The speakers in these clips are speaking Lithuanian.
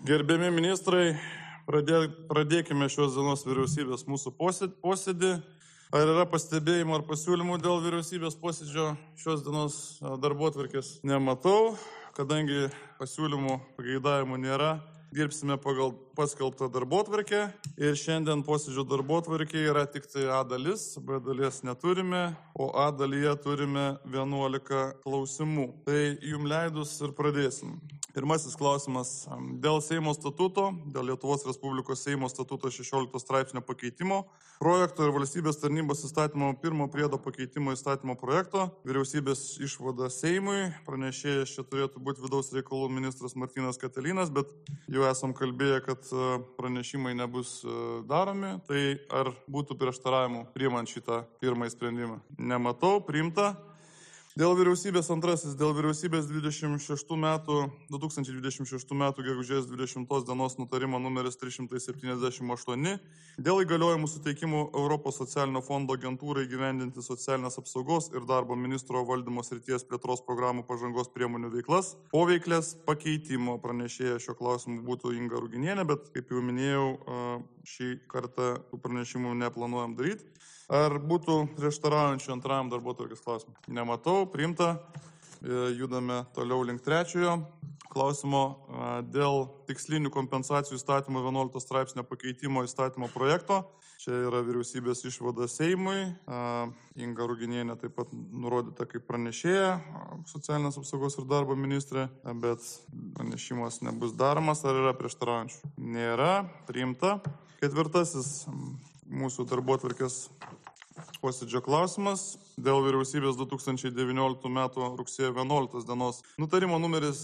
Gerbiami ministrai, pradėkime šios dienos vyriausybės mūsų posėdį. Ar yra pastebėjimų ar pasiūlymų dėl vyriausybės posėdžio šios dienos darbotvarkės? Nematau, kadangi pasiūlymų pageidavimų nėra. Dirbsime pagal paskelbtą darbotvarkę ir šiandien posėdžio darbotvarkė yra tik tai A dalis, B dalies neturime, o A dalyje turime 11 klausimų. Tai jums leidus ir pradėsim. Pirmasis klausimas dėl Seimo statuto, dėl Lietuvos Respublikos Seimo statuto 16 straipsnio pakeitimo, projekto ir valstybės tarnybos įstatymo 1 priedo pakeitimo įstatymo projekto, vyriausybės išvada Seimui, pranešėjas čia turėtų būti vidaus reikalų ministras Martynas Katilinas, bet jau esam kalbėję, kad pranešimai nebus daromi, tai ar būtų prieštaravimų priimant šitą pirmąjį sprendimą? Nematau, priimta. Dėl vyriausybės antrasis, dėl vyriausybės 2026 metų gegužės 20 dienos nutarimo numeris 378, dėl įgaliojimų suteikimų Europos socialinio fondo agentūrai įgyvendinti socialinės apsaugos ir darbo ministro valdymo srities plėtros programų pažangos priemonių veiklas, poveiklės pakeitimo. Pranešėja šio klausimu būtų Inga Ruginienė, bet kaip jau minėjau, šį kartą pranešimų neplanuojam daryti. Ar būtų prieštaraujančių antrajam darbotvarkės klausimui? Nematau, priimta. Judame toliau link trečiojo klausimo dėl tikslinių kompensacijų įstatymo 11 straipsnio pakeitimo įstatymo projekto. Čia yra vyriausybės išvada Seimui. Inga Ruginienė taip pat nurodyta kaip pranešėja socialinės apsaugos ir darbo ministrė, bet pranešimas nebus daromas. Ar yra prieštaraujančių? Nėra, priimta. Ketvirtasis mūsų darbotvarkės posėdžio klausimas dėl vyriausybės 2019 m. rugsėjo 11 dienos nutarimo numeris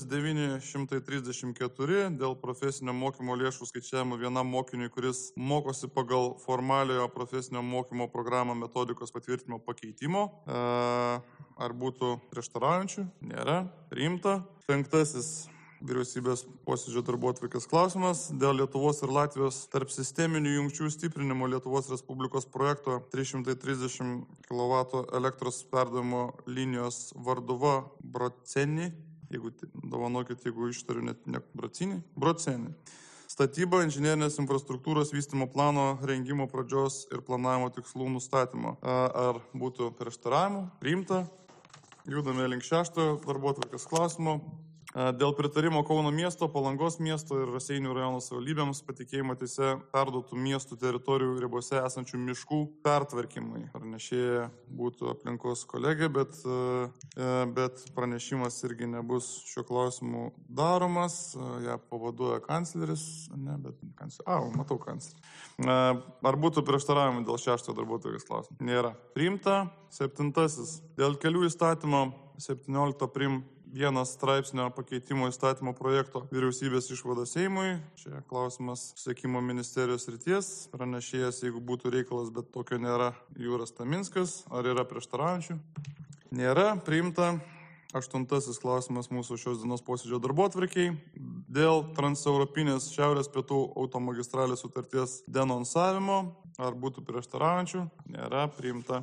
934 dėl profesinio mokymo lėšų skaičiavimo vienam mokiniui, kuris mokosi pagal formaliojo profesinio mokymo programą metodikos patvirtinimo pakeitimo. Ar būtų prieštaraujančių? Nėra. Priimta. Penktasis vyriausybės posėdžio darbotvarkės klausimas dėl Lietuvos ir Latvijos tarp sisteminių jungčių stiprinimo Lietuvos Respublikos projekto 330 kW elektros perdavimo linijos Varduva Broceni, jeigu ištariu ne Broceni, Broceni. Statyba inžinerinės infrastruktūros vystymo plano rengimo pradžios ir planavimo tikslų nustatymo. Ar būtų prieštaravimų? Priimta. Judame link šeštojo darbotvarkės klausimo. Dėl pritarimo Kauno miesto, Palangos miesto ir Raseinių rajono savivaldybėms patikėjimo teise perduotų miestų teritorijų ribose esančių miškų pertvarkymui. Pranešėja būtų aplinkos kolegė, bet pranešimas irgi nebus šiuo klausimu daromas. Ja pavaduoja kancleris, matau kanclerį. Ar būtų prieštaravimai dėl šeštojo darbotvarkės klausimų? Nėra. Priimta. Septintasis. Dėl kelių įstatymo 17 prim 1 straipsnio pakeitimo įstatymo projekto vyriausybės išvada Seimui. Čia klausimas susisiekimo ministerijos srities. Pranešėjas, jeigu būtų reikalas, bet tokio nėra, Jūras Taminskas. Ar yra prieštaraujančių? Nėra. Priimta. Aštuntasis klausimas mūsų šios dienos posėdžio darbotvarkei. Dėl transeuropinės šiaurės pietų automagistralės sutarties denonsavimo. Ar būtų prieštaraujančių? Nėra. Priimta.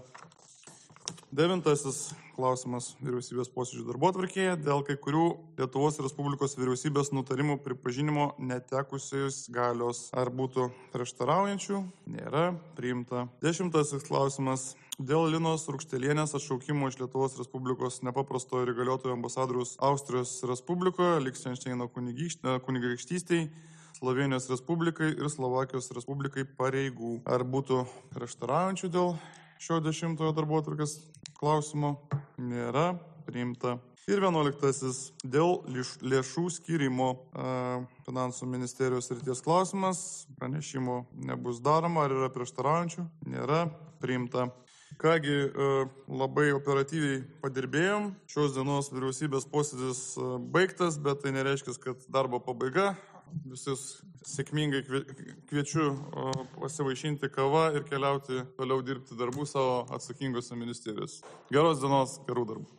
Devintasis klausimas vyriausybės posėdžių darbotvarkėje dėl kai kurių Lietuvos Respublikos vyriausybės nutarimų pripažinimo netekusiais galios. Ar būtų prieštaraujančių? Nėra. Priimta. Dešimtasis klausimas dėl Linos Rukštelienės atšaukimo iš Lietuvos Respublikos nepaprastojo ir įgaliotojo ambasadoriaus Austrijos Respublikoje, Lichtenšteino kunigaikštystei, Slovėnijos Respublikai ir Slovakijos Respublikai pareigų. Ar būtų prieštaraujančių dėl šio 10-ojo darbotvarkės klausimo? Nėra. Priimta. Ir 11. Dėl lėšų skyrimo finansų ministerijos srities klausimas. Pranešimo nebus daroma. Ar yra prieštaraujančių? Nėra. Priimta. Kągi, labai operatyviai padirbėjom. Šios dienos vyriausybės posėdis baigtas, bet tai nereiškia, kad darbo pabaiga. Visus sėkmingai kviečiu pasivaišinti kava ir keliauti toliau dirbti darbų savo atsakingose ministerijos. Geros dienos, gerų darbų.